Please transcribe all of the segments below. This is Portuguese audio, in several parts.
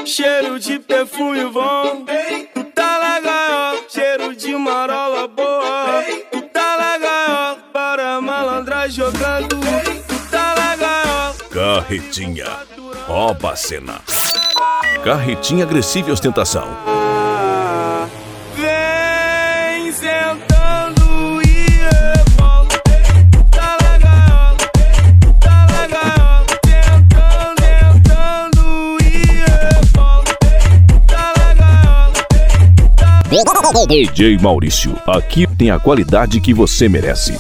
cheiro de perfume bom. Tu tá legal, cheiro de marola boa. Tu tá legal, para malandra jogando. Tu tá legal. Carretinha, rouba a cena. Carretinha agressiva e ostentação. Vem sentando e revolta. Tá legal, tentando e revolta. Tá legal, DJ Maurício, aqui tem a qualidade que você merece.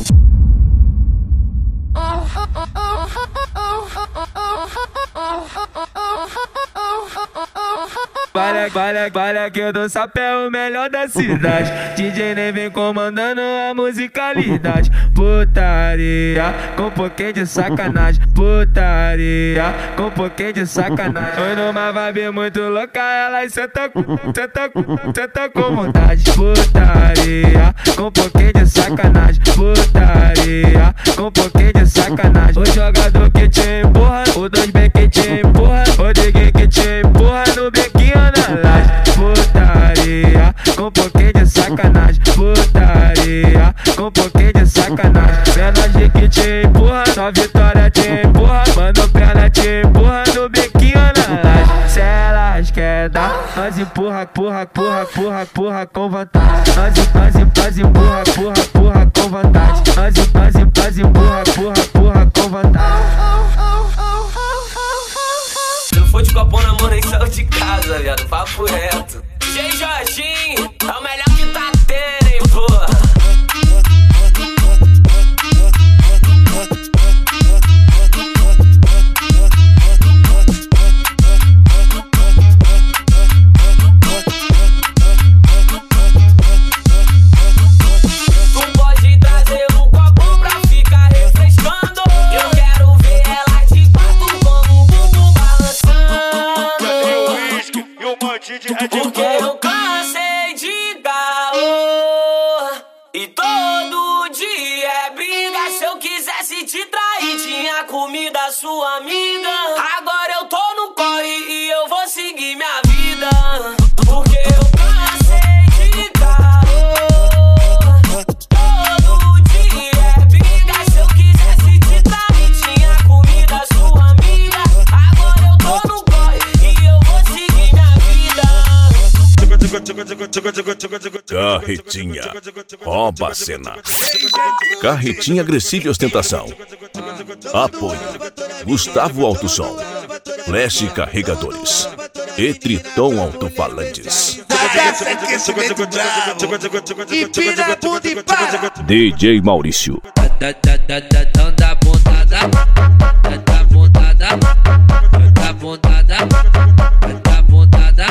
Para que eu dou sapé, o melhor da cidade. DJ Ney vem comandando a musicalidade. Putaria, com pouquinho de sacanagem. Putaria, com pouquinho de sacanagem. Foi numa vibe muito louca, ela senta com vontade. Putaria, com pouquinho de sacanagem. Putaria, com pouquinho de sacanagem. O jogador que te empurra, o 2B que te empurra, o DG que te empurra no bequinho na laje. Putaria, com pouquinho de sacanagem. Putaria, com pouquinho de sacanagem. Menagem que te empurra, só vitória te empurra. Mano, perna te empurra no bequinho na laje. Se elas quer dar, nós empurra com vontade. Nós empurra com vontade. Nós empurra com vontade. Se não for de copão na mão, nem saiu de casa, viado, papo reto. DJ Jorginho, é o melhor que tá tendo, hein, porra. Tu pode trazer um copo pra ficar refrescando. Eu quero ver ela de quatro com o bumbum balançando. Porque eu cansei de calor e todo dia é briga. Se eu quisesse te trair, tinha comido a sua amiga. Agora eu tô no corre e eu vou seguir minha vida. Porque eu cansei de calor, todo dia é briga. Se eu quisesse te trair, tinha comido a sua amiga. Agora eu tô no corre e eu vou seguir minha vida. Carretinha, rouba a cena. Carretinha agressiva e ostentação. Apoio Gustavo Autosom, Flash Carregadores e Triton Altofalantes. DJ Maurício. Da bundada, da bundada, da bundada, da bundada.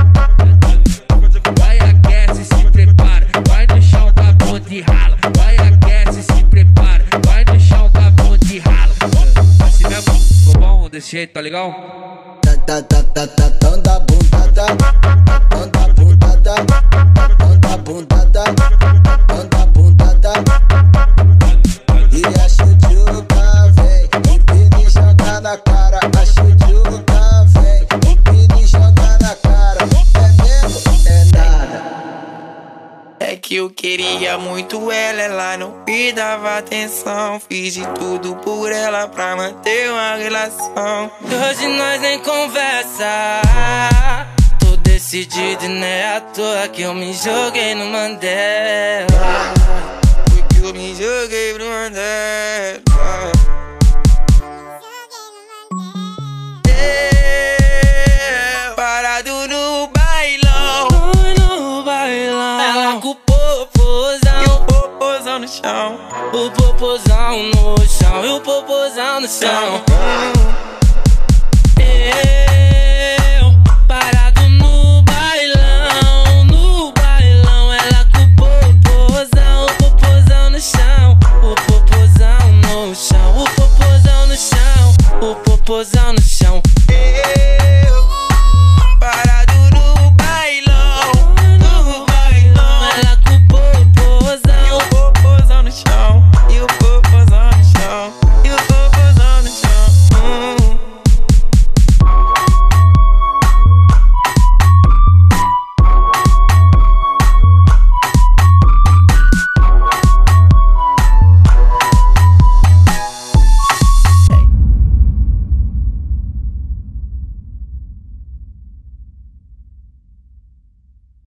Vai, aquece, se prepara. Vai no chão da bunda e rala. Vai, aquece, se prepara. Vai no chão da bunda e rala. Assim mesmo, ficou bom desse jeito, tá legal? Da bundada, da bundada, da bundada, da bundada. E a chuchuca vem, e pini joga na cara. A chuchuca vem, e pini joga na cara. É mesmo? É nada. É que eu queria muito ela não me dava atenção. Fiz de tudo por ela pra manter uma relação. Hoje nós nem conversa. Tô decidido e não é à toa que eu me joguei no Mandela. Porque eu me joguei pro Mandela. Parado no bailão, ela com o popozão e o popozão no chão. O popozão no chão e o popozão no chão. Eu parado no bailão, ela com o popozão no chão. O popozão no chão, o popozão no chão, o popozão no chão.